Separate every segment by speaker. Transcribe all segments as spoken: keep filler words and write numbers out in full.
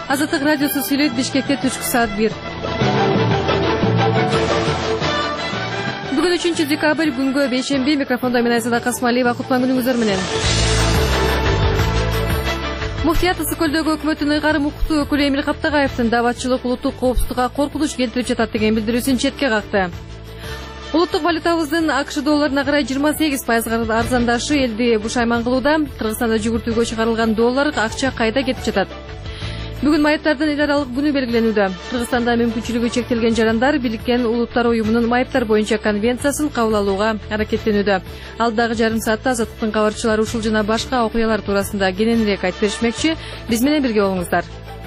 Speaker 1: Азаттык радиосу сүйлөйт. Бишкекте түшкү саат бир. Бүгүн үчүнчү декабрь күнгө бейшемби. Микрофондо мен Айзада Касмалиева. Кутман күнүңүздөр менен. Муфтият Ысык көлдөгү өкмөттүн ыйгарым укуктуу өкүлү Эмил Каптагаевдин дааватчылык улуттук коопсуздукка коркунуч келтирип жатат деген билдирүүсүн четке какты. Улуттук валютабыздын АКШ долларына карай жыйырма сегиз пайызга арзандашы элди бушайман кылууда. Кыргызстанда жүгүртүүгө чыгарылган доллар акча кайда кетип жатат? Бүгүн майыптардын эл аралык күнү белгиленүүдө. Кыргызстанда мүмкүнчүлүгү чектелген жарандар Бириккен Улуттар уюмунун майыптар боюнча конвенциясын кабыл алууга аракеттенүүдө. Алдагы жарым саатта Азаттыктын кабарчылары ушул жана башка окуялар туурасында кененирээк айтып беришмекчи. Биз менен бирге болуңуздар.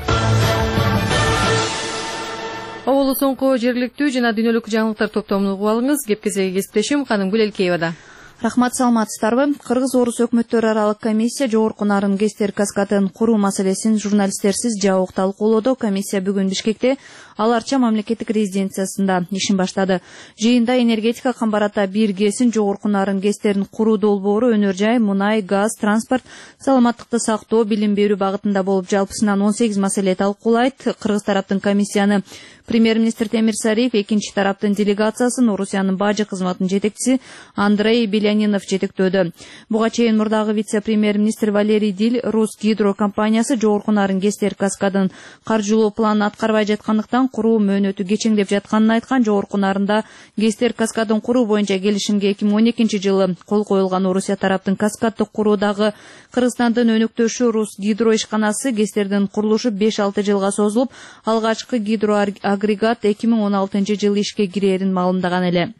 Speaker 1: Оболу соңку жергиликтүү жана дүйнөлүк жаңылыктар топтомун угуп алыңыз. Кепкезеги кесиптешим Канымгүл Элкеевада.
Speaker 2: Рахмат, саламатсыздарбы? Кыргыз-орус өкмөттөр аралык комиссия жогорку нарын ГЭСтер каскадын куруу маселесин журналисттерсиз жабык талкуулоодо. Комиссия бүгүн Бишкекте Аларча мамлекеттик резиденциясында ишин баштады. Жыйында энергетика камбарата бир ГЭСин жогорку нарын ГЭСтерин куруу долбоору өнөр жай, мунай, газ, транспорт, саламаттыкты сактоо, билим берүү багытында болуп жалпысынан он сегиз маселе талкуулайт. Кыргыз тараптын комиссияны премьер-министр Темир Сариев, экинчи тараптын делегациясын Орусиянын бажы кызматынын жетекчиси Андрей Белянинов жетектөөдө. Буга чейин мурдагы вице-премьер-министр Валерий Диль Русгидро компаниясы жогорку нарын ГЭСтер каскадын каржылоо планын аткарбай жаткандыктан куруу мөөнөтү кечеңдеп жатканын айткан. Жогорку нарында ГЭСтер каскадын куруу боюнча келишимге эки миң он экинчи жылы кол коюлган. Орусия тараптын каскадды куруудагы Кыргызстандын өнөктөшү Русгидро ишканасы ГЭСтердин курулушу беш алты жылга созулуп, алгачкы гидроагрегат эки миң он алтынчы жылы ишке кирерин маалымдаган эле.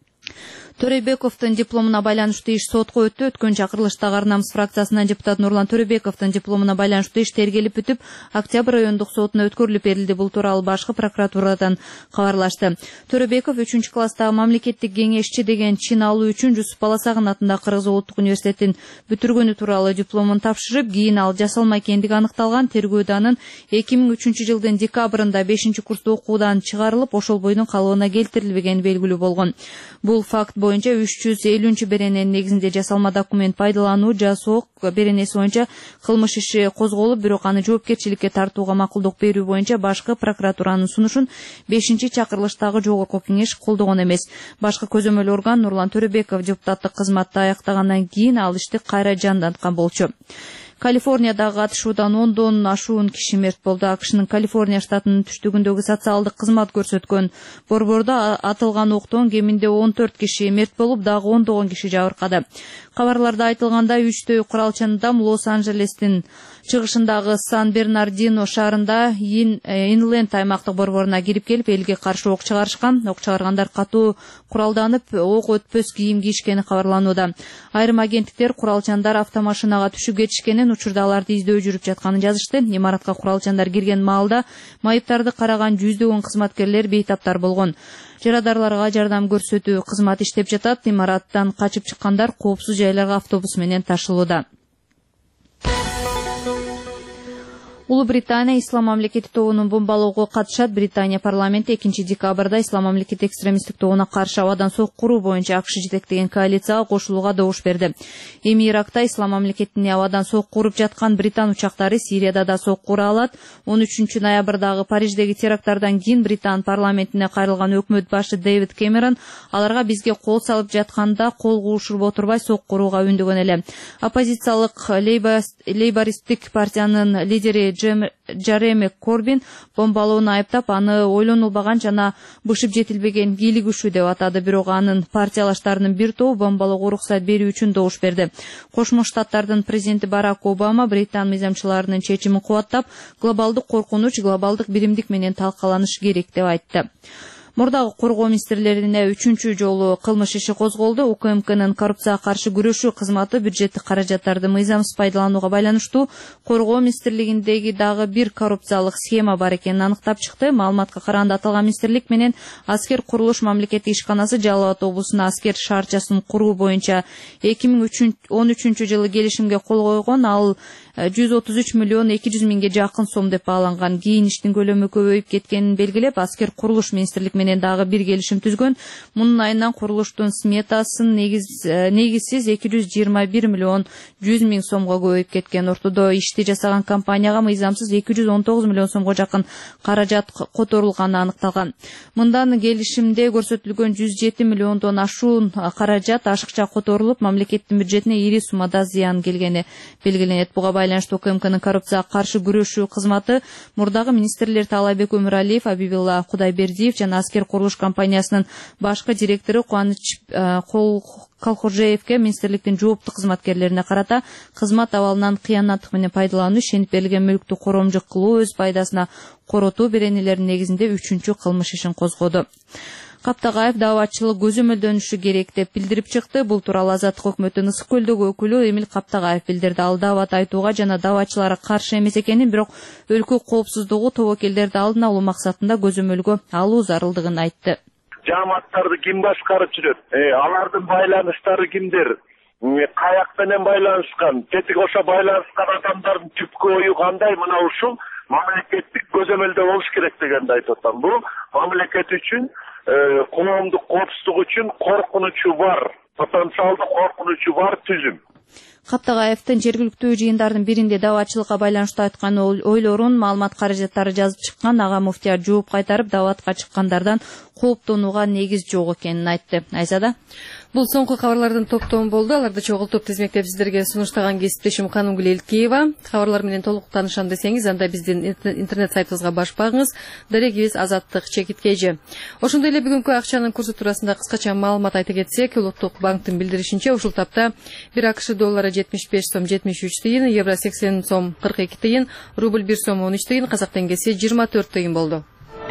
Speaker 2: Төрөбековдун дипломуна байланыштуу иш сотко өттү. Өткөн чакырылыштагы Ар намыс фракциясынан депутат Нурлан Төрөбековдун дипломуна байланыштуу иш тергелип бүтүп, Октябрь райондук сотуна өткөрүлүп берилди. Бул тууралуу башкы прокуратурадан кабарлашты. Төрөбеков үчүнчү класстагы мамлекеттик кеңешчи деген чин алуу үчүн Жусуп Баласагын атындагы Кыргыз улуттук университетин бүтүргөнү тууралуу дипломун тапшырып, кийин ал жасалма экендиги аныкталган. Тергөөдө анын эки миң үчүнчү жылдын декабрында бешинчи курста окуудан чыгарылып, ошол бойдун калыбына келтирилбегени белгилүү болгон. Бул факт боюнча үч жүз элүүнчү берененин негизинде жасалма документ пайдалануу жасоо беренеси боюнча кылмыш иши козголуп, бирок аны жоопкерчиликке тартууга макулдук берүү боюнча башкы прокуратуранын сунушун бешинчи чакырылыштагы жогорку кеңеш колдогон эмес. Башкы көзөмөл орган Нурлан Төрөбеков депутаттык кызматты аяктагандан кийин ал ишти кайра жанданткан болчу. Калифорниядагы атышуудан ондон ашуун киши мерт болду. АКШнын Калифорния штатынын түштүгүндөгү социалдык кызмат көрсөткөн борбордо атылган октон кеминде он төрт киши мерт болуп, дагы ондогон киши жабыркады. Кабарларда айтылгандай, үчтөй куралчан адам Лос-Анджелестин чыгышындагы Сан-Бернардино шаарында Инленд аймактык борборуна кирип келип, элге каршы ок чыгарышкан. Ок чыгаргандар катуу куралданып, ок өтпөс кийим кийишкени кабарланууда. Айрым агенттиктер куралчандар автомашинага түшүп кетишкенин, учурда аларды издөө жүрүп жатканын жазышты. Имаратка куралчандар кирген маалда майыптарды караган жүздөгөн кызматкерлер бейтаптар болгон. Жарадарларга жардам көрсөтүү кызмат иштеп жатат. Имараттан качып чыккандар коопсуз жайларга автобус менен ташылууда. Улуу Британия Ислам мамлекети тобунун бомбалоого катышат. Британия парламенти экинчи декабрда Ислам мамлекети экстремисттик тобуна каршы абадан сок куруу боюнча АКШ жетектеген коалицияга кошулууга добуш берди. Эми Иракта Ислам мамлекетине абадан сок куруп жаткан британ учактары Сирияда да сок кура алат. он үчүнчү ноябрдагы Париждеги теракттардан кийин Британ парламентине кайрылган өкмөт башы Дэвид Кэмерон аларга бизге кол салып жатканда кол куушуруп отурбай сок курууга үндөгөн эле. Оппозициялык лейбористтик партиянын лидери Джереми Корбин бомбалоону айыптап, аны ойлонулбаган жана бышып жетилбеген кийлигишүү деп атады. Бирок анын партиялаштарынын бир тобу бомбалоого уруксат берүү үчүн добуш берди. Кошмо Штаттардын президенти Барак Обама Британ мыйзамчыларынын чечимин кубаттап, глобалдык коркунуч глобалдык биримдик менен талкаланыш керек деп айтты. Мурдагы коргоо министрлерине үчүнчү жолу кылмыш иши козголду. УКМКнын коррупцияга каршы күрөшүү кызматы бюджеттик каражаттарды мыйзамсыз пайдаланууга байланыштуу коргоо министрлигиндеги дагы бир коррупциялык схема бар экенин аныктап чыкты. Маалыматка караганда аталган министрлик менен Аскер курулуш мамлекеттик ишканасы Жалал Абад облусуна аскер шаарчасын куруу боюнча эки миң он үчүнчү жылы келишимге кол койгон. Ал жүз отуз үч миллион эки жүз миңге жакын сом деп бааланган. Кийин иштин көлөмү көбөйүп кеткенин белгилеп, аскер курулуш министрлик менен менен дагы бир келишим түзгөн. Мунун айынан курулуштун сметасын негиз негизсиз эки жүз жыйырма бир миллион жүз миң сомго көбөйүп кеткен. Ортодо ишти жасаган компанияга мыйзамсыз эки жүз он тогуз миллион сомго жакын каражат которулганы аныкталган. Мындан келишимде көрсөтүлгөн жүз жети миллиондон ашуун каражат ашыкча которулуп, мамлекеттин бюджетине ири суммада зыян келгени белгиленет. Буга байланыштуу УКМКнын коррупцияга каршы күрөшүү кызматы мурдагы министрлер Таалайбек Өмүралиев, Абибилла Кудайбердиев жана Аскер курулуш компаниясынын башкы директору Кубаныч Калхожеевке министрликтин жооптуу кызматкерлерине карата кызмат абалынан кыянаттык менен пайдалануу, ишенип берилген мүлктү коромжук кылуу, өз пайдасына коротуу беренелеринин негизинде үчүнчү кылмыш ишин козгоду. Каптагаев дааватчылык көзөмөлдөнүшү керек деп билдирип чыкты. Бул тууралуу Азаттык өкмөтүнүн Ысык көлдөгү өкүлү Эмил Каптагаев билдирди. Ал даават айтууга жана дааватчыларга каршы эмес экенин, бирок өлкө коопсуздугу, тобокелдерди алдын алуу максатында көзөмөлгө алуу зарылдыгын айтты.
Speaker 3: Жааматтарды ким башкарып жүрөт? Алардын байланыштары кимдер? Каяк менен байланышкан? Тетиги ошо байланышкан адамдардын түпкү ою кандай? Мына ушул мамлекеттик көзөмөлдө болуш керек дегенди айтып атам. Бул мамлекет үчүн, коомдук коопсуздук үчүн коркунучу бар, потенциалдуу коркунучу бар түзүм.
Speaker 2: Каптагаевдин жергиликтүү жыйындардын биринде дааватчылыкка байланыштуу айткан ойлорун, маалымат каражаттары жазып чыккан ага муфтият жооп кайтарып, дааватка чыккандардан кооптонууга негиз жок экенин айтты. Айзада.
Speaker 1: Бул соңку кабарлардын топтому болду. Аларды чогултуп тизмектеп сиздерге сунуштаган кесиптешим Канымгүл Элкеева. Кабарлар менен толук таанышам десеңиз, анда биздин интернет сайтыбызга баш багыңыз. Дарегибиз Азаттык чекиткейжи. Ошондой эле бүгүнкү акчанын курсу туурасында кыскача маалымат айта кетсек, Улуттук банктын билдиришинче ушул тапта бир АКШ доллары жетимиш беш сом жетимиш үч тыйын, евро сексен сом кырк эки тыйын, рубль бир сом он үч тыйын, казак теңгеси жыйырма төрт тыйын болду.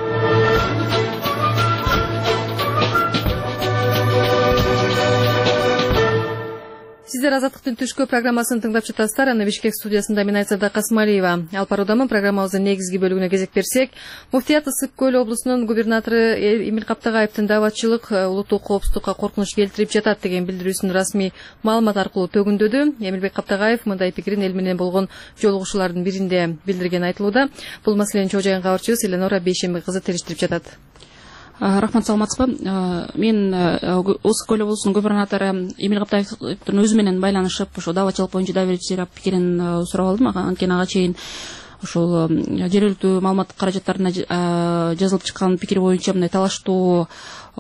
Speaker 1: Сиздер Азаттыктын түшкү программасын тыңдап жатасыздар. Аны Бишкек студиясында мен Айзада Касмалиева. Алпарудамын. Программабыздын негизги бөлүгүнө кезек берсек, Муфтият Ысык көл облусунун губернатору Эмил Каптагаевдин дааватчылык улуттук коопсуздукка коркунуч келтирип жатат деген билдирүүсүн расмий маалымат аркылуу төгүндөдү. Эмилбек Каптагаев мындай пикирин эл менен болгон жолугушуулардын биринде билдирген айтылууда. Бул маселени чоо жайын кабарчыбыз Эленора Бейшембек кызы териштирип жатат.
Speaker 4: Рахмат, саламатсызбы? Мен Ысык көл облусунун губернатору Эмил Каптагаевдин өзү менен байланышып, ошо дааватчылык боюнча доверительный пикирин сурап алдым. Анткени ага чейин ошол жергиликтүү маалымат каражаттарына жазылып чыккан пикир боюнча мындай талаштуу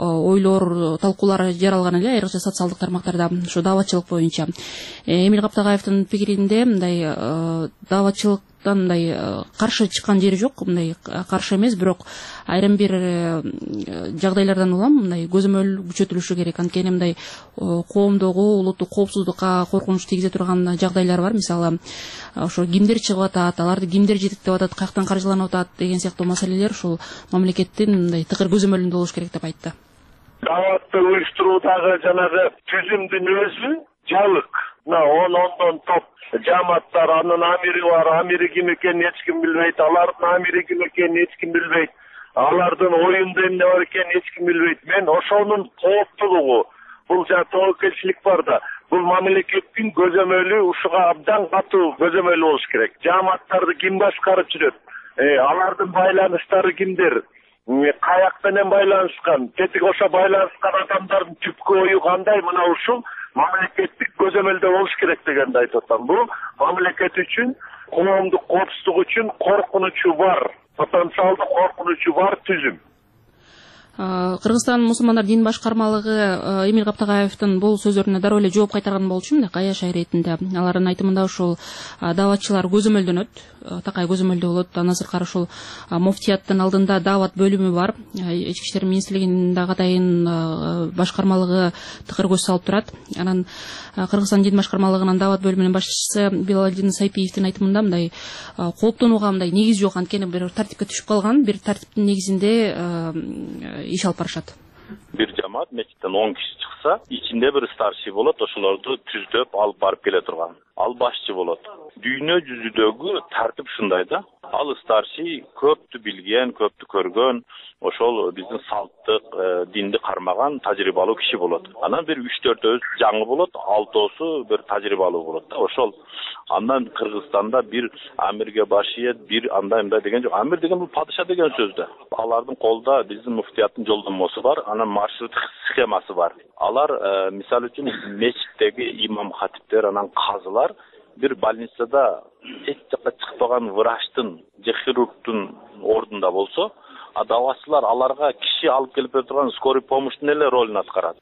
Speaker 4: ойлор, талкуулар жаралган эле, айрыкча социалдык тармактарда ошо дааватчылык боюнча. Эмил Каптагаевдин пикиринде мындай дааватчылык мындай каршы чыккан жери жок, мындай каршы эмес, бирок айрым бир жагдайлардан улам мындай көзөмөл күчөтүлүшү керек. Анткени мындай коомдогу улуттук коопсуздукка коркунуч тийгизе турган жагдайлар бар. Мисалы, ошо кимдер чыгып атат, аларды кимдер жетектеп атат, каяктан каржыланып атат деген сыяктуу маселелер ушул мамлекеттин мындай тыкыр көзөмөлүндө болуш керек деп айтты.
Speaker 3: Дааватты уюштуруудагы жанагы түзүмдүн өзү жалык. Мына он ондон топ жамааттар, анын амири бар, амири ким экенин эч ким билбейт, алардын амири ким экенин эч ким билбейт, алардын оюнда эмне бар экенин эч ким билбейт. Мен ошонун кооптуулугу, бул жана тобокелчилик бар да, бул мамлекеттин көзөмөлү, ушуга абдан катуу көзөмөлү болуш керек. Жамааттарды ким башкарып жүрөт? Алардын байланыштары кимдер? Каяк менен байланышкан? Тетиги ошо байланышкан адамдардын түпкү ою кандай? Мына ушул мамлекеттик көзөмөлдө болуш керек дегенди айтып атам. Бул мамлекет үчүн, коомдук коопсуздук үчүн коркунучу бар, потенциалдуу коркунучу бар түзүм.
Speaker 4: Кыргызстан мусулмандар дин башкармалыгы Эмил Каптагаевдин бул сөздөрүнө дароо эле жооп кайтарган болчу, мындай каяш иретинде. Алардын айтымында ушул дааватчылар көзөмөлдөнөт, такай көзөмөлдө болот. Андан сырткары ушул муфтияттын алдында даават бөлүмү бар. Ички иштер министрлигинин дагы атайын башкармалыгы тыкыр көз салып турат. Анан Кыргызстан дин башкармалыгынын даават бөлүмүнүн башчысы Билалдин Сайпиевдин айтымында мындай кооптонууга мындай негиз жок. Анткени бир тартипке түшүп калган, бир тартиптин негизинде иш алып барышат.
Speaker 5: Бир жамаат мечиттен он киши чыкса, ичинде бир старший болот, ошолорду түздөп алып барып келе турган. Ал башчы болот. Дүйнө жүзүдөгү тартип ушундай да. Ал старший көптү билген, көптү көргөн, ошол биздин салттык, динди кармаган тажрыйбалуу киши болот. Анан бир үч төртөөсү жаңы болот, алтоосу бир тажрыйбалуу болот да. Ошол андан Кыргызстанда бир амирге башиет, бир андай мындай деген жок. Амир деген бул падыша деген сөз да. Алардын колдо биздин муфтияттын жолдомосу бар, анан маршрут схемасы бар. Алар мисалы үчүн мечиттеги имам хатиптер, анан казылар бир больницада эч жакка чыкпаган врачтын же хирургдун ордунда болсо, а давачылар аларга киши алып келип бере турган скорый помощьтун эле ролун аткарат.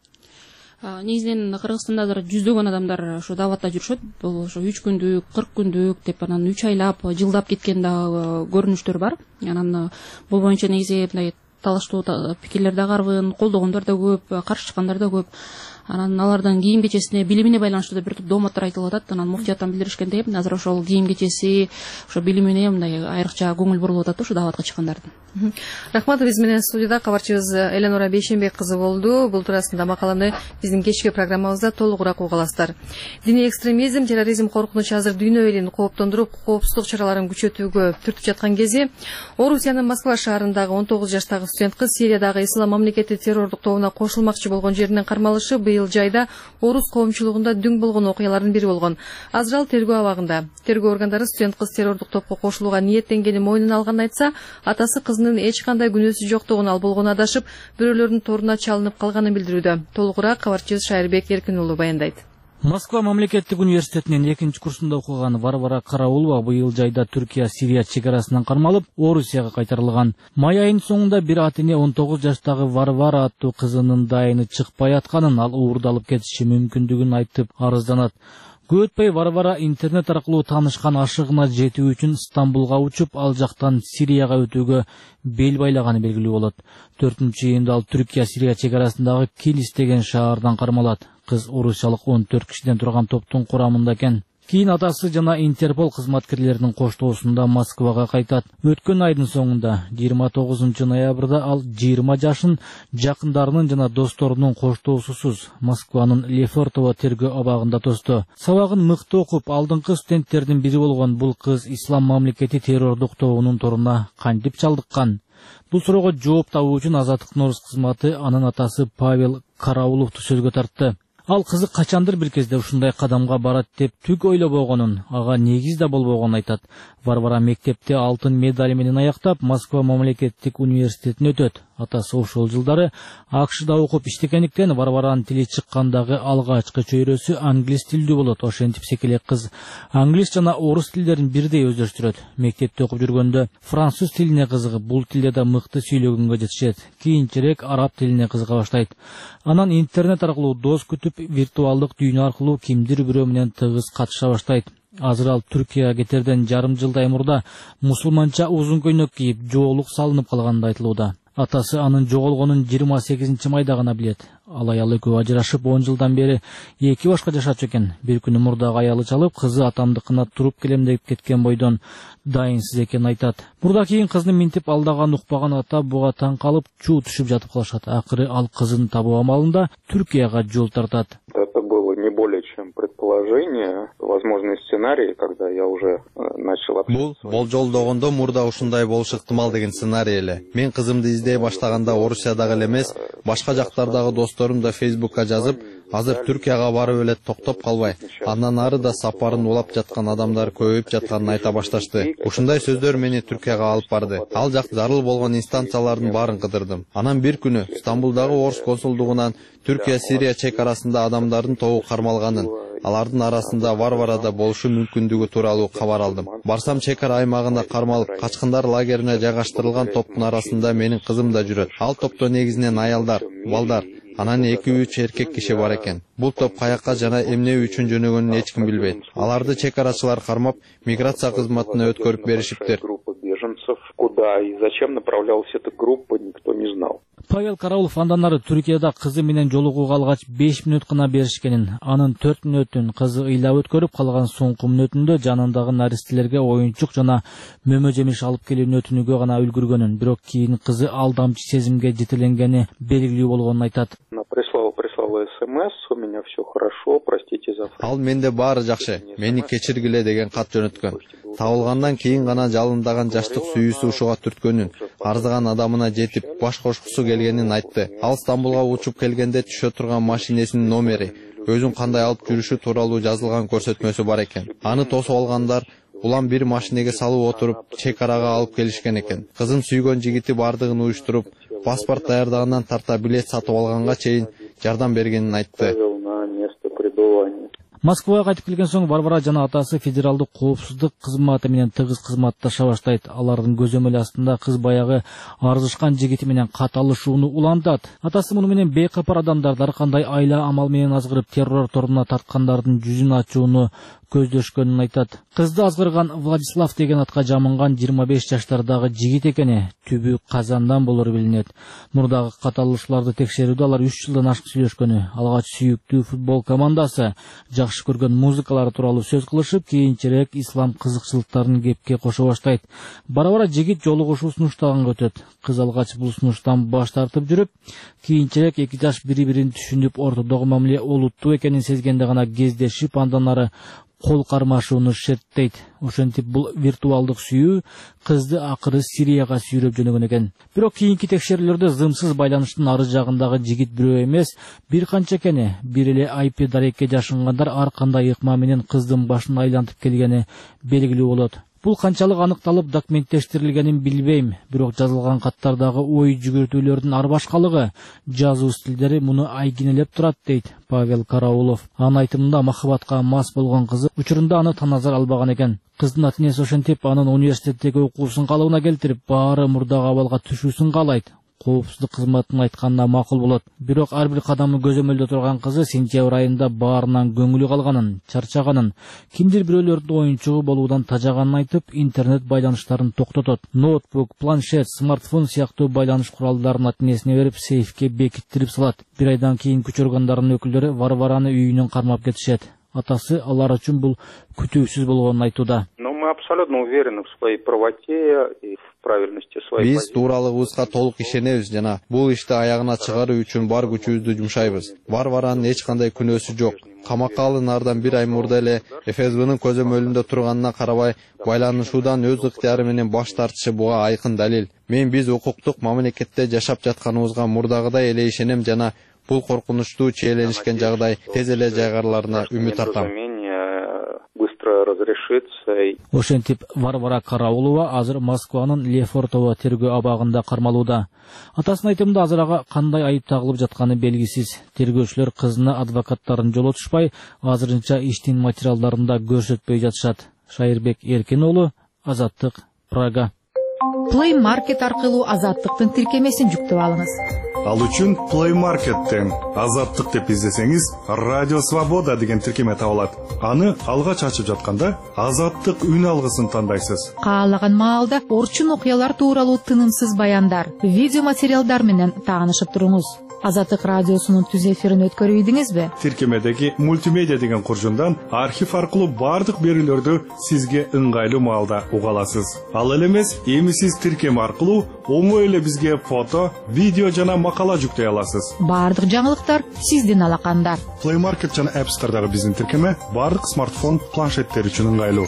Speaker 4: Негизинен Кыргызстанда жүздөгөн адамдар ушу даватта жүрүшөт. Бул ошо үч күндүк, кырк күндүк деп анан үч айлап, жылдап кеткен да көрүнүштөр бар. Анан бул боюнча негизи мындай талаштуу пикирлер да карбын, колдогондор да көп, каршы чыккандар да көп. Анан алардын кийим кечесине, билимине байланыштуу да бир топ дооматтар айтылып атат. Анан муфтияттан билдиришкендей, азыр ошол кийим кечеси, ошо билимине мындай айрыкча көңүл бурулуп атат ошо даватка чыккандардын.
Speaker 1: Рахмат, биз менен студияда кабарчыбыз Эленора Бейшенбек кызы болду. Бул туурасында макаланы биздин кечки программабызда толугураак уга аласыздар. Диний экстремизм, терроризм коркунучу азыр дүйнө элин кооптондуруп, коопсуздук чараларын күчөтүүгө түртүп жаткан кези Орусиянын Москва шаарындагы он тогуз жаштагы студент кыз Сириядагы Ислам мамлекети террордук тобуна кошулмакчы болгон жеринен кармалышы быйыл жайда орус коомчулугунда дүң болгон окуялардын бири болгон. Азыр ал тергөө абагында. Тергөө органдары студент кыз террордук топко кошулууга ниеттенгенин мойнуна алганын айтса, атасы кызынын эч кандай күнөөсү жоктугун, ал болгону адашып, бирөөлөрдүн торуна чалынып калганын билдирүүдө. Толугураак кабарчыбыз Шайырбек Эркин уулу баяндайт.
Speaker 6: Москва мамлекеттик университетинин экинчи курсунда окуган Варвара Караулова быйыл жайда Түркия-Сирия чегарасынан кармалып, Орусияга кайтарылган. Май айынын соңунда бир ата эне он тогуз жаштагы Варвара аттуу кызынын дайыны чыкпай атканын, ал уурдалып кетиши мүмкүндүгүн айтып арызданат. Көп өтпөй Варвара интернет аркылуу таанышкан ашыгына жетүү үчүн Стамбулга учуп, ал жактан Сирияга өтүүгө бел байлаганы белгилүү болот. төртүнчү июнда ал Түркия-Сирия чегарасындагы Килис деген шаардан кармалат. Кыз орусиялык он төрт кишиден турган топтун курамында экен. Кийин атасы жана Интерпол кызматкерлеринин коштоосунда Москвага кайтат. Өткөн айдын соңунда жыйырма тогузунчу ноябрда ал жыйырма жашын жакындарынын жана досторунун коштоосусуз Москванын Лефортово тергөө абагында тосту. Сабагын мыкты окуп, алдыңкы студенттердин бири болгон бул кыз Ислам мамлекети террордук тобунун торуна кантип чалдыккан? Бул суроого жооп табуу үчүн Азаттыктын орус кызматы анын атасы Павел Карауловду сөзгө тартты. Ал кызы качандыр бир кезде ушундай кадамга барат деп түк ойлобогонун, ага негиз да болбогонун айтат. Варвара мектепте алтын медаль менен аяктап, Москва мамлекеттик университетин өтөт. Атасы ошол жылдары АКШда окуп иштегендиктен Варваранын тили чыккандагы алгачкы чөйрөсү англис тилдүү болот. Ошентип секелек кыз англис жана орус тилдерин бирдей өздөштүрөт. Мектепте окуп жүргөндө француз тилине кызыгып, бул тилде да мыкты сүйлөгөнгө жетишет. Кийинчерээк араб тилине кызыга баштайт. Анан интернет аркылуу дос күтүп, виртуалдык дүйнө аркылуу кимдир бирөө менен тыгыз катыша баштайт. Азыр ал Түркияга кетерден жарым жылдай мурда мусулманча узун көйнөк кийип, жоолук салынып калганы айтылууда. Атасы анын жоголгонун жыйырма сегизинчи майда гана билет. Ал аялы экөө ажырашып он жылдан бери эки башка жашачу экен. Бир күнү мурдагы аялы чалып, кызы атамдыкына туруп келем деп кеткен бойдон дайынсыз экенин айтат. Мурда кийин кызны минтип алдаган укпаган ата буга таң калып, чуу түшүп жатып калышат. Акыры ал кызын табуу амалында Түркияга жол тартат.
Speaker 7: Это было не более чем предположение, возможный сценарий, когда я уже начал
Speaker 8: Бул болжолдогондо мурда ушундай болушу ыктымал деген сценарий эле. Мен кызымды издей баштаганда Орусиядагы эле эмес, башка жактардагы досторум да Фейсбукка жазып, азыр Түркияга барып эле токтоп калбай, андан ары да сапарын улап жаткан адамдар көбөйүп жатканын айта башташты. Ушундай сөздөр мени Түркияга алып барды. Ал жак зарыл болгон инстанциялардын баарын кыдырдым. Анан бир күнү Стамбулдагы орус консулдугунан Түркия-Сирия чекарасында адамдардын тобу кармалганын, алардын арасында Варварада болушу мүмкүндүгү тууралуу кабар алдым. Барсам чекара аймагында кармалып, качкындар лагерине жайгаштырылган топтун арасында менин кызым да жүрөт. Ал топто негизинен аялдар, балдар, анан эки үч эркек киши бар экен. Бул топ каякка жана эмне үчүн жөнөгөнүн эч ким билбейт. Аларды чекарачылар кармап, миграция кызматына өткөрүп беришиптир.
Speaker 7: Куда и зачем направлялась эта группа, никто не знал.
Speaker 6: Павел Караулов андан ары Түркияда кызы менен жолугууга алгач беш мүнөт гана беришкенин, анын төрт мүнөтүн кызы ыйлап өткөрүп, калган соңку мүнөтүндө жанындагы наристелерге оюнчук жана мөмө жемиш алып келүүнү өтүнүүгө гана үлгүргөнүн, бирок кийин кызы алдамчы сезимге жетеленгени белгилүү болгонун айтат.
Speaker 7: Прислал, прислал написала смс, у меня все хорошо, простите за...
Speaker 8: Ал менде баары жакшы, мени кечиргиле деген кат жөнөткөн. Табылгандан кийин гана жалындаган жаштык сүйүүсү ушуга түрткөнүн, арзыган адамына жетип баш кошкусу келгенин айтты. Ал Стамбулга учуп келгенде түшө турган машинесинин номери, өзүн кандай алып жүрүшү тууралуу жазылган көрсөтмөсү бар экен. Аны тосуп алгандар улам бир машинеге салып отуруп чек арага алып келишкен экен. Кызым сүйгөн жигити бардыгын уюштуруп, паспорт даярдагандан тарта билет сатып алганга чейин жардам бергенин айтты.
Speaker 6: Москвага кайтып келген соң Варвара жана атасы федералдык коопсуздук кызматы менен тыгыз кызматташа баштайт. Алардын көзөмөлү астында кыз баягы арзышкан жигити менен кат алышууну улантат. Атасы муну менен бейкапар адамдарды ар кандай айла амал менен азгырып террор торуна тарткандардын жүзүн ачууну көздөшкөнүн айтат. Кызды азгырган Владислав деген атка жамынган жыйырма беш жаштардагы жигит экени түбү казандан болору билинет. Мурдагы кат алышууларды текшерүүдө алар үч жылдан ашык сүйлөшкөнү, алгач сүйүктүү футбол командасы, жакшы көргөн музыкалары тууралуу сөз кылышып, кийинчерээк ислам кызыкчылыктарын кепке кошо баштайт. Бара-бара жигит жолугушуу сунуштаганга өтөт. Кыз алгач бул сунуштан баш тартып жүрүп, кийинчерээк эки жаш бири-бирин түшүнүп, ортодогу мамиле олуттуу экенин сезгенде гана кездешип, андан ары кол кармашууну шерттейт. Ошентип бул виртуалдык сүйүү кызды акыры Сирияга сүйрөп жөнөгөн экен. Бирок кийинки текшерүүлөрдө зымсыз байланыштын ары жагындагы жигит бирөө эмес, бир канча экени, бир эле ай пи дарекке жашынгандар ар кандай ыкма менен кыздын башын айлантып келгени белгилүү болот. Бул канчалык аныкталып документтештирилгенин билбейм, бирок жазылган каттардагы ой жүгүртүүлөрдүн ар башкалыгы, жазуу стилдери муну айгинелеп турат дейт Павел Караулов. Анын айтымында махабатка мас болгон кызы учурунда аны таназар албаган экен. Кыздын ата-энеси ошентип анын университеттеги окуусун калыбына келтирип, баары мурдагы абалга түшүүсүн каалайт. Коопсуздук кызматынын айтканына макул болот. Бирок ар бир кадамы көзөмөлдө турган кызы сентябрь айында баарынан көңүлү калганын, чарчаганын, кимдир бирөөлөрдүн оюнчугу болуудан тажаганын айтып, интернет байланыштарын токтотот. Ноутбук, планшет, смартфон сыяктуу байланыш куралдарын ата-энесине берип, сейфке бекиттирип салат. Бир айдан кийин күч органдарынын өкүлдөрү Варвараны үйүнөн кармап кетишет. Атасы алар үчүн бул күтүүсүз болгонун айтууда.
Speaker 7: Мы абсолютно уверены в своей правоте и в правильности своей
Speaker 8: Биз тууралыгыбызга толук ишенебиз жана бул ишти аягына чыгаруу үчүн бар күчүбүздү жумшайбыз. Варваранын эч кандай күнөөсү жок. Камакка алынаардан бир ай мурда эле эф эс бнын көзөмөлүндө турганына карабай, байланышуудан өз ыктыяры менен баш тартышы буга айкын далил. Мен биз укуктук мамлекетте жашап жатканыбызга мурдагыдай эле ишенем жана бул коркунучтуу чиеленишкен жагдай тез эле жайгарыларына үмүт артам.
Speaker 6: Ошентип Варвара Караулова азыр Москванын Лефортово тергөө абагында кармалууда. Атасынын айтымында азыр ага кандай айып тагылып жатканы белгисиз. Тергөөчүлөр кызына адвокаттарын жолотушпай, азырынча иштин материалдарында көрсөтпөй жатышат. Шайырбек Эркин уулу, Азаттык, Прага.
Speaker 9: Play Market аркылуу Азаттыктын тиркемесин жүктөп алыңыз.
Speaker 10: Ал үчүн Play Market'тен Азаттык деп издесеңиз, Радио Свобода деген тиркеме табылат. Аны алгач ачып жатканда Азаттык үн алгысын тандайсыз.
Speaker 9: Каалаган маалда орчун окуялар тууралуу тынымсыз баяндар, видео материалдар менен таанышып туруңуз. Азаттык радиосунун түз эфирин өткөрүп ийдиңизби?
Speaker 10: Тиркемедеги мультимедиа деген куржундан архив аркылуу бардык берүүлөрдү сизге ыңгайлуу маалда уга аласыз. Ал эле эмес, эми сиз тиркеме аркылуу оңой эле бизге фото, видео жана макала жүктөй аласыз.
Speaker 9: Бардык жаңылыктар сиздин алаканда.
Speaker 10: Play Market жана App Store'дагы биздин тиркеме бардык смартфон, планшеттер үчүн ыңгайлуу.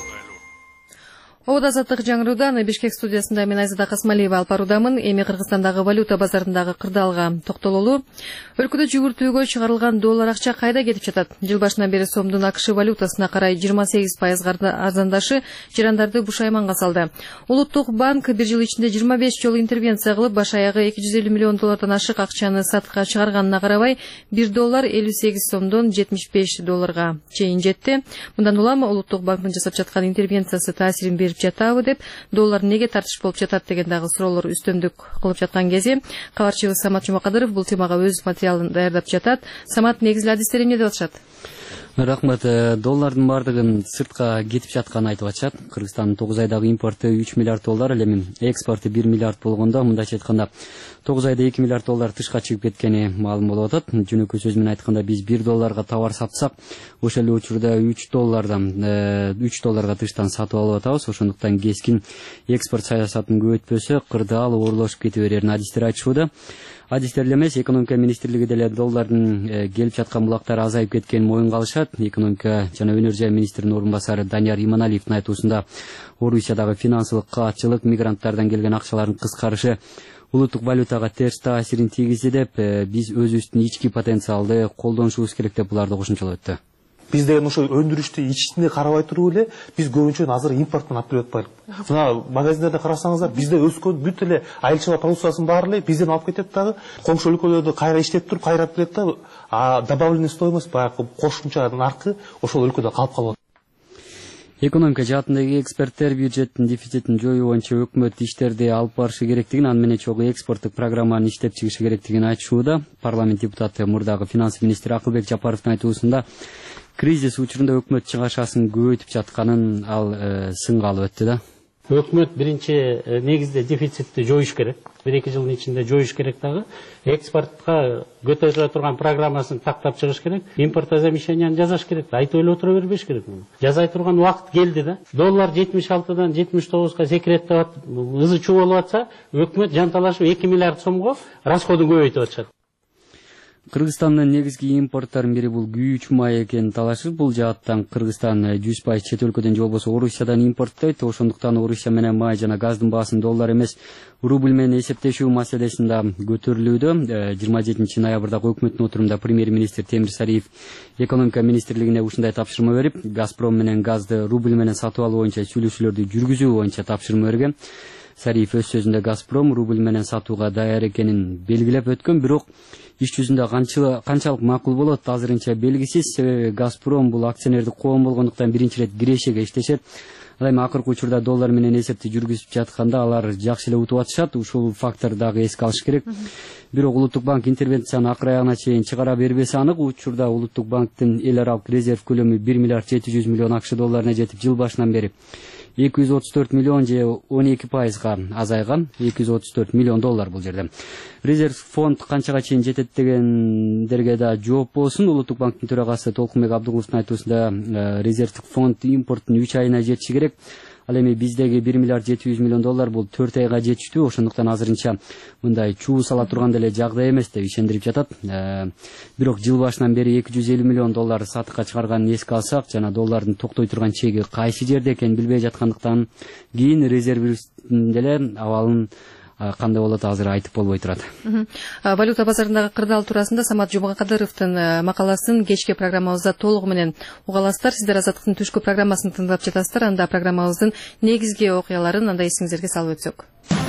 Speaker 1: Ода Азаттык жаңыруудан Бишкек студиясында мен Айзада Касмалиева алып баруудамын. Эми Кыргызстандагы валюта базарындагы кырдаалга токтололу. Өлкөдө жүгүртүүгө чыгарылган доллар акча кайда кетип жатат? Жыл башынан бери сомдун АКШ валютасына карай жыйырма сегиз пайызга арзандашы жарандарды бушайманга салды. Улуттук банк бир жыл ичинде жыйырма беш жолу интервенция кылып, баш аягы эки жүз элүү миллион доллардан ашык акчаны сатка чыгарганына карабай, бир доллар элүү сегиз сомдон жетимиш беш долларга чейин жетти. Мындан улам Улуттук банктын жасап жаткан интервенциясы таасирин берип жатабы деп, доллар неге тартыш болуп жатат деген дагы суроолор үстөмдүк кылып жаткан кези кабарчыбыз Самат Жумакадыров бул темага өз материалын даярдап жатат. Самат, негизги адистер эмне деп атышат?
Speaker 11: Рахмат. Доллардын бардыгын сыртка кетип жатканын айтып атышат. Кыргызстандын тогуз айдагы импорту үч миллиард доллар, эми экспорту бир миллиард болгондо, мындайча айтканда тогуз айда эки миллиард доллар тышка чыгып кеткени маалым болуп атат. Жөнөкөй сөз менен айтканда, биз бир долларга товар сатсак, ошол эле учурда үч доллардан үч долларга тыштан сатып алып атабыз. Ошондуктан кескин экспорт саясатынын көбөйтпөсө кырдаал оорлошуп кете берерин адистер айтышууда. адистер эле эмес, экономика министрлиги деле доллардын келип жаткан булактары азайып кеткенин моюнга алышат. Экономика жана өнөр жай министринин орун басары Данияр Иманалиевдин айтуусунда Орусиядагы финансылык каатчылык, мигранттардан келген акчалардын кыскарышы улуттук валютага терс таасирин тийгизди деп, биз өзүбүздүн ички потенциалды колдонушубуз керек деп буларды кошумчалап өттү.
Speaker 12: Биз деген ошо өндүрүштү ичисинде карабай туруп эле биз көбүнчө азыр импорттон алып келип атпайлык. Мына магазиндерде карасаңыздар, бизде өскөн бүт эле айылчылык продукциясын баары эле бизден алып кетет дагы, коңшу өлкөлөрдө кайра иштеп туруп кайрап келет да, а добавленный стоимость баягы кошумча наркы ошол өлкөдө калып калат.
Speaker 11: Экономика жаатындагы эксперттер бюджеттин дефицитин жоюу боюнча өкмөт иштерди алып барышы керектигин, аны менен чогуу экспорттук программаны иштеп чыгышы керектигин айтышууда. Парламент депутаты мурдагы финанс министри Акылбек Жапаровдун айтуусунда кризис учурунда өкмөт чыгашасын көбөйтүп жатканын ал сынга алып өттү да.
Speaker 13: Өкмөт биринчи негизде дефицитти жоюш керек. бир эки жылдын ичинде жоюш керек дагы. Экспортко көтөрүлө турган программасын тактап чыгыш керек. Импортозамещенияны жасаш керек. Айтып эле отура бербеш керек. Жасай турган убакыт келди да. Доллар жетимиш алтыдан жетимиш тогузга секирет деп атып, ызы чуу болуп атса, өкмөт жанталашып эки миллиард сомго расходун көбөйтүп атышат.
Speaker 11: Кыргызстандын негизги импорттарын бири бул күйүүчү май экенин талашып, бул жааттан Кыргызстан жүз пайыз чет өлкөдөн же болбосо Орусиядан импорттойт. Ошондуктан Орусия менен май жана газдын баасын доллар эмес, рубль менен эсептешүү маселесин да көтөрүлүүдө. жыйырма жетинчи ноябрдагы өкмөттүн отурумда премьер-министр Темир Сариев экономика министрлигине ушундай тапшырма берип, Газпром менен газды рубль менен сатып алуу боюнча сүйлөшүүлөрдү жүргүзүү боюнча тапшырма берген. Сариев өз сөзүндө Газпром рубль менен сатууга даяр экенин белгилеп өткөн, бирок иш жүзүндө канчалык макул болот азырынча белгисиз. Газпром бул акционердик коом болгондуктан биринчи ирет кирешеге иштешет. Ал эми акыркы учурда доллар менен эсепти жүргүзүп жатканда алар жакшы эле утуп атышат. Ушул фактор дагы эске алыш керек. Бирок Улуттук банк интервенцияны акыр аягына чейин чыгара бербеси анык. Учурда Улуттук банктын эл аралык резерв көлөмү бир миллиард жети жүз миллион акш долларына жетип, жыл башынан бери эки жүз отуз төрт миллион же он эки пайызга азайган. эки жүз отуз төрт миллион доллар бул жерде. Резерв фонд канчага чейин жетет дегендерге да жооп болсун. Улуттук банктын төрагасы Толкунбек Абдыгуловдун айтуусунда резервдик фонд импорттун үч айына жетиши керек. Ал эми биздеги бир миллиард жети жүз миллион доллар бул төрт айга жетиштүү. Ошондуктан азырынча мындай чуу сала турган деле жагдай эмес деп ишендирип жатат. Бирок жыл башынан бери эки жүз элүү миллион доллар сатыкка чыгарганын эске алсак, жана доллардын токтой турган чеги кайсы жерде экенин билбей жаткандыктан кийин резервистин деле абалын кандай болот азыр айтып болбой турат.
Speaker 1: Валюта базарындагы кырдаал туурасында Самат Жумакадыровдун макаласын кечки программабызда толугу менен уга аласыздар. Сиздер Азаттыктын түшкү программасын тыңдап жатасыздар. Анда программабыздын негизги окуяларын анда эсиңиздерге салып өтсөк.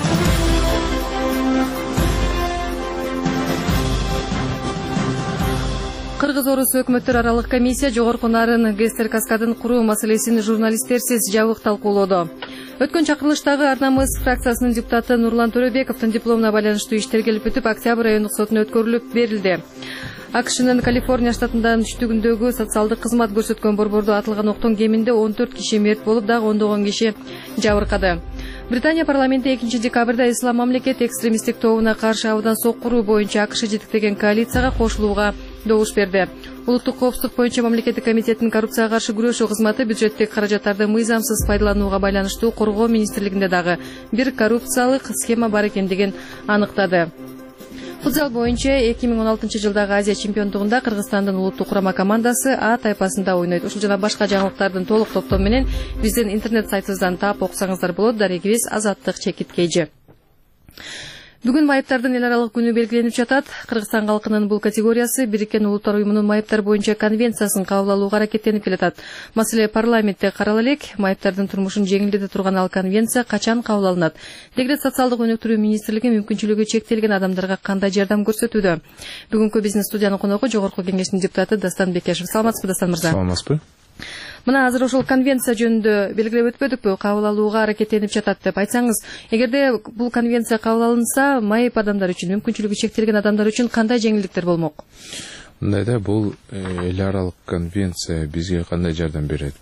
Speaker 1: Кыргыз-Орус өкмөттөр аралык комиссия жогорку нарын ГЭС каскадын куруу маселесин журналисттерсиз жабык талкуулоодо. Өткөн чакырылыштагы Арнамыз фракциясынын депутаты Нурлан Төрөбековдун дипломуна байланыштуу иштер келип өтүп, Октябрь райондук сотуна өткөрүлүп берилди. АКШнын Калифорния штатынын түштүгүндөгү социалдык кызмат көрсөткөн борбордо атылган октон кеминде он төрт киши мерт болуп, дагы ондогон киши жабыркады. Британия парламенти экинчи декабрда Ислам мамлекет экстремисттик тобуна каршы абдан соккуруу боюнча АКШ жетектеген коалицияга кошулууга добуш берди. Улуттук коопсуздук боюнча мамлекеттик комитеттин коррупцияга каршы күрөшүү кызматы бюджеттик каражаттарды мыйзамсыз пайдаланууга байланыштуу коргоо министрлигинде дагы бир коррупциялык схема бар экендигин аныктады. Футзал боюнча эки миң он алтынчы жылдагы Азия чемпиондугунда Кыргызстандын улуттук курама командасы А тайпасында ойнойт. Ушул жана башка жаңылыктардын толук топтом менен биздин интернет сайтыбыздан таап окусаңыздар болот. Дарегибиз Азаттык Чекит Кейжи. Бүгүн майыптардын эл аралык күнү белгиленип жатат. Кыргызстан калкынын бул категориясы Бириккен Улуттар уюмунун майыптар боюнча конвенциясын кабыл алууга аракеттенип келатат. Маселе парламентте карала элек. Майыптардын турмушун жеңилдете турган ал конвенция качан кабыл алынат? Дегрет социалдык өнүктүрүү министрлиги мүмкүнчүлүгү чектелген адамдарга кандай жардам көрсөтүүдө? Бүгүнкү биздин студиянын коногу жогорку кеңештин депутаты Дастан Бекешев. Саламатсызбы, Дастан мырза?
Speaker 14: Саламатсызбы.
Speaker 1: Мына азыр ошол конвенция жөнүндө белгилеп өтпөдүкпү, кабыл алууга аракеттенип жатат деп айтсаңыз, эгерде бул конвенция кабыл алынса, майып адамдар үчүн, мүмкүнчүлүгү чектелген адамдар үчүн кандай жеңилдиктер болмок?
Speaker 14: Мындай да, бул эл аралык конвенция бизге кандай жардам берет?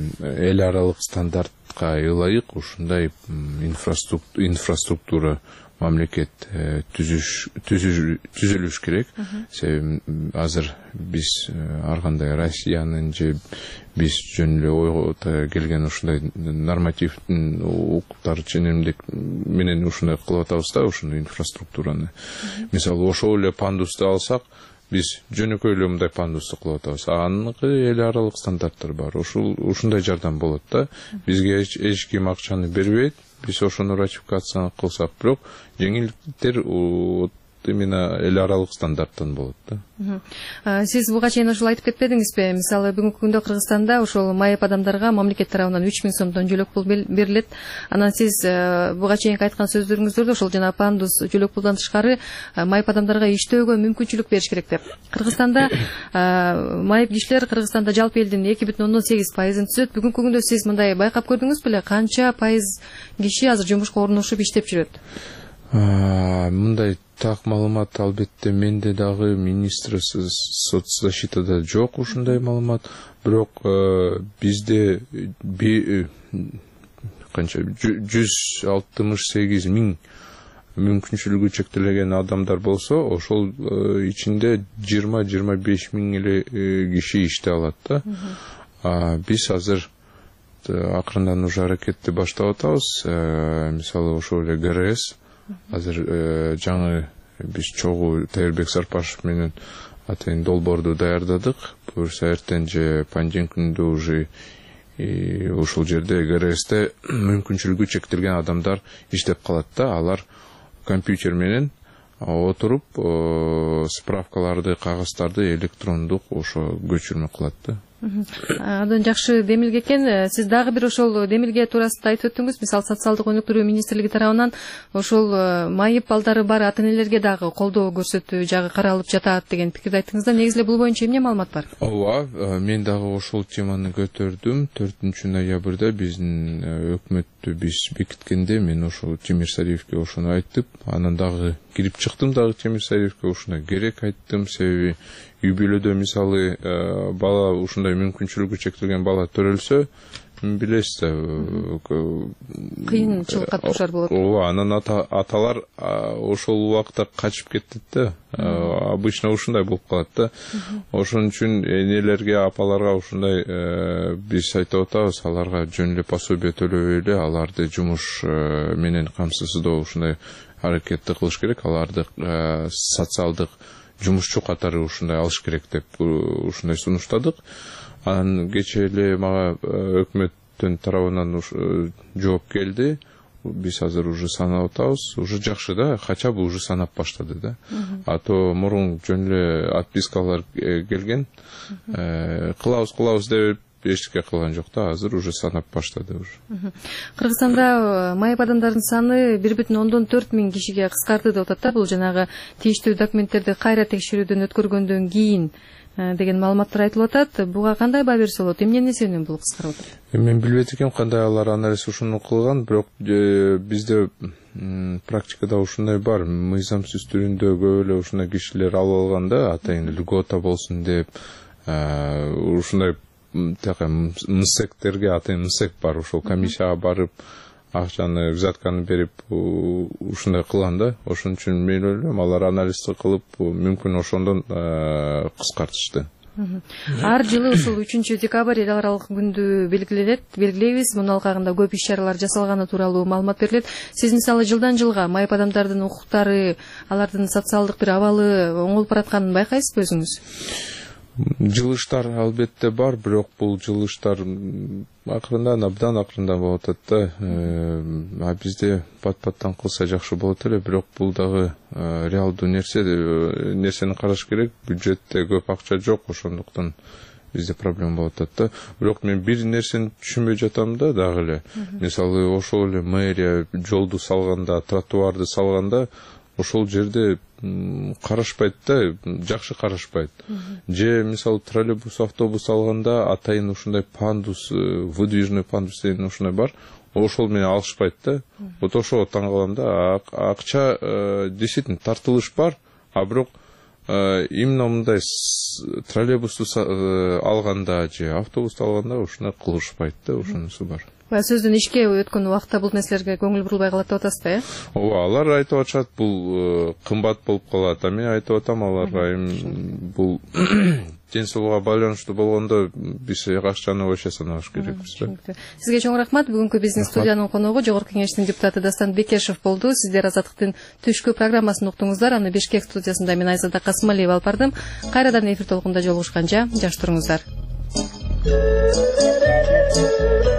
Speaker 14: Эл аралык стандартка ылайык ушундай инфраструктура мамлекет түзүлүш керек. Себеби азыр биз ар кандай Россиянын же биз жөн эле ойго келген ушундай нормативдин укуктар ченемдик менен ушундай кылып атабыз да, ушундай инфраструктураны. Мисалы ошол эле пандусту алсак, биз жөнөкөй эле мындай пандусту кылып атабыз. Аныкы эл аралык стандарттар бар. Ушул ушундай жардам болот да. Бизге эч ким акчаны бербейт. Биз ошону ратификация кылсак, бирок жеңилдиктер именно эл аралык стандарттан болот да.
Speaker 1: Сиз буга чейин ошол айтып кетпедиңизби? Мисалы бүгүнкү күндө Кыргызстанда ошол майып адамдарга мамлекет тарабынан үч миң сомдон жөлөк пул берилет. Анан сиз буга чейинки айткан сөздөрүңүздөрдө ошол жана пандус жөлөк пулдан тышкары майып адамдарга иштөөгө мүмкүнчүлүк бериш керек деп. Кыргызстанда майып кишилер Кыргызстанда жалпы элдин эки бүтүн ондон сегиз пайызын түзөт. Бүгүнкү күндө сиз мындай байкап көрдүңүз беле, канча пайыз киши азыр жумушка орношуп иштеп жүрөт?
Speaker 14: Мындай так маалымат албетте менде дагы министрсыз соцзащитада жок ушундай маалымат, бирок бизде канча жүз алтымыш сегиз миң мүмкүнчүлүгү чектелген адамдар болсо, ошол ичинде жыйырма жыйырма беш миң эле киши иштей алат да. Биз азыр акырындан уже аракетти баштап атабыз. Мисалы ошол эле ГРС азыр жаңы биз чогуу Тайырбек Сарпашев менен атайын долбоорду даярдадык. Буюрса эртең же пандемия күнүндө уже ушул жерде ГРСте мүмкүнчүлүгү чектелген адамдар иштеп калат да. Алар компьютер менен отуруп справкаларды, кагыздарды электрондук ошо көчүрмө кылат да.
Speaker 1: Андан жакшы демилге экен. Сиз дагы бир ошол демилге туурасында айтып өттүңүз. Мисалы социалдык өнүктүрүү министрлиги тарабынан ошол майып балдары бар ата-энелерге дагы колдоо көрсөтүү жагы каралып жатат деген пикирди айттыңыз да. Негизи эле бул боюнча эмне маалымат бар?
Speaker 14: Ооба, мен дагы ошол теманы көтөрдүм. төртүнчү ноябрда биздин өкмөттү биз бекиткенде мен ошол Темир Сариевке ошону айттым. Анан дагы кирип чыктым дагы Темир Сариевке ошону керек айттым. Себеби үй бүлөдө мисалы бала ушундай мүмкүнчүлүгү чектелген бала төрөлсө, билесиз да,
Speaker 1: кыйынчылыкка дуушар болот.
Speaker 14: Ооба, анан аталар ошол убакта качып кетет да. Обычно ушундай болуп калат да. Ошон үчүн энелерге, апаларга ушундай биз айтып атабыз, аларга жөн эле пособие төлөбөй эле аларды жумуш менен камсыздоо ушундай аракетти кылыш керек. Аларды социалдык жумушчу катары ушундай алыш керек деп ушундай сунуштадык. Анан кечээ эле мага өкмөттүн тарабынан жооп келди. Биз азыр уже санап атабыз. Уже жакшы да, хотя бы уже санап баштады да. А то мурун жөн эле отпискалар келген. Кылабыз, кылабыз деп эчтеке кылган жок да. Азыр уже санап баштады уже.
Speaker 1: Кыргызстанда майып адамдардын саны бир бүтүн ондон төрт миң кишиге кыскарды деп атат да. Бул жанагы тийиштүү документтерди кайра текшерүүдөн өткөргөндөн кийин деген маалыматтар айтылып атат. Буга кандай баа берсе болот? Эмне себептен бул кыскарып атат?
Speaker 14: Мен билбейт экенм кандай алар анализ ушуну кылган, бирок бизде практикада ушундай бар. Мыйзамсыз түрүндө көп эле ушундай кишилер алып алган да, атайын льгота болсун деп, ушундай мсектерге, атайын мсек бар, ошол комиссияга барып акчаны, взятканы берип ушундай кылган да. Ошон үчүн мен ойлойм, алар анализди кылып мүмкүн ошондон кыскартышты.
Speaker 1: Ар жылы ушул үчүнчү декабрь эл аралык күндү белгиленет, белгилейбиз. Мунун алкагында көп иш-чаралар жасалганы тууралуу маалымат берилет. Сиз мисалы жылдан жылга майып адамдардын укуктары, алардын социалдык бир абалы оңолуп баратканын байкайсызбы өзүңүз?
Speaker 14: Жылыштар албетте бар, бирок бул жылыштар акырындан, абдан акырындан болуп атат да. А бизде пат-паттан кылса жакшы болот эле, бирок бул дагы реалдуу нерсе, нерсени караш керек. Бюджетте көп акча жок, ошондуктан бизде проблема болуп атат да. Бирок мен бир нерсени түшүнбөй жатам да дагы эле. Мисалы ошол эле мэрия жолду салганда, тротуарды салганда, ошол жерде карашпайт да, жакшы карашпайт. Же мисалы троллейбус, автобус алганда атайын ушундай пандус, выдвижной пандус деген ушундай бар. Ошол менен алышпайт да. Вот ошого таң калам да. Акча действительно тартылыш бар, а бирок именно мындай троллейбусту алганда же автобусту алганда ушуна кылышпайт да, ошонусу бар.
Speaker 1: Сөздүн ишке өткөн убакта бул нерселерге көңүл бурулбай калат деп атасыз да, э?
Speaker 14: Ооба, алар айтып атышат, бул кымбат болуп калат. А мен айтып атам аларга, бул ден соолукка байланыштуу болгондо биз акчаны ойча санабаш керекпиз да.
Speaker 1: Сизге чоң рахмат. Бүгүнкү биздин студиянын коногу Жогорку Кеңештин депутаты Дастан Бекешев болду. Сиздер Азаттыктын түшкү программасын уктуңуздар. Аны Бишкек студиясында мен Айзада Касымалиева алып бардым. Кайрадан эфир толкунда жолугушканча жакшы туруңуздар.